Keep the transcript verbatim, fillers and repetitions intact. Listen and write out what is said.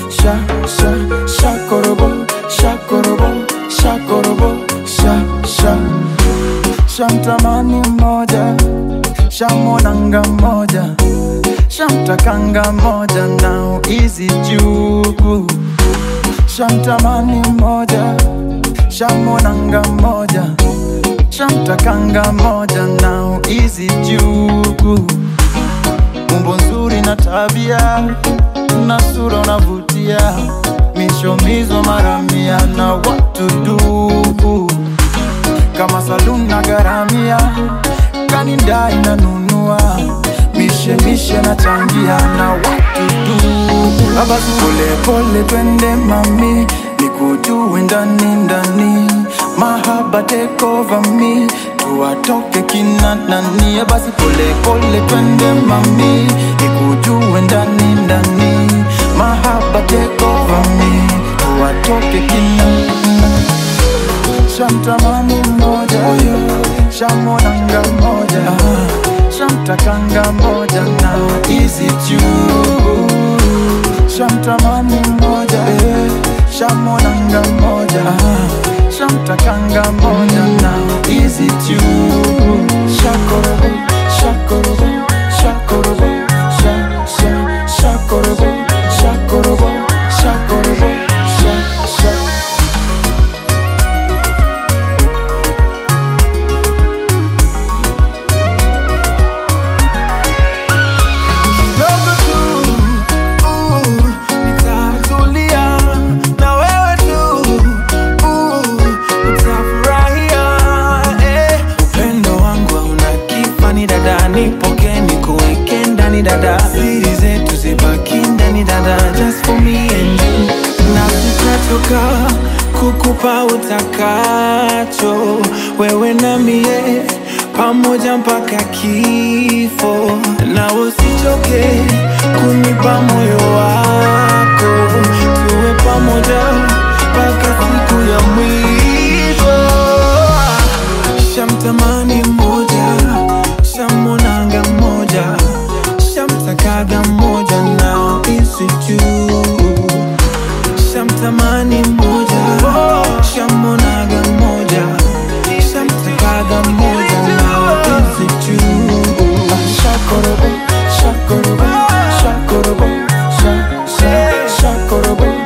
sha, sha, shakorobo, shakorobo, shakorobo, sha, sha. Shamtamani moja, shamonanga moja, shamtakanga moja, now easy jugu. Shamtamani moja, shamonanga moja, shamtakanga moja, now easy jugu. Umbo nzuri na tabia, na sura unavutia, mishomizo maramia na what to do. Kama saluni na garamia, kanindai na nunua, mishe mishe na changia na what to do. Abasi pole pole twende mami, nikujue ndani ndani, mahaba take over me, tuwatoke kina nani. Abasi pole pole twende mami, nikujue ndani ndani, mahaba take over me, tuwatoke kina nani. Shamtamani moja, shamonanga moja, shamtakanga moja, now easy jugu. Shamtamani moja, shamonanga moja, shamtakanga moja, now easy jugu. Shakorobo, shakorobo, shakorobo, sha, sha, shakorobo, shakorobo, shakorobo, sha, sha. Nipoke nikuweke ndani dada, siri zetu zibaki ndani dada, just for me and you. Na sitachoka kukupa utakacho, wewe na mie pamoja mpaka kifo. Na usichoke kunipa moyo wako, tuwe pamoja mpaka siku ya mwisho. Shamtamani moja, shamonanga moja, shamtakaga moja, now easy jugu. Shamtamani moja, shamonaga moja, shamtakaga moja, now easy jugu. Shakorobo, shakorobo, shakorobo, sha, sha, shakorobo.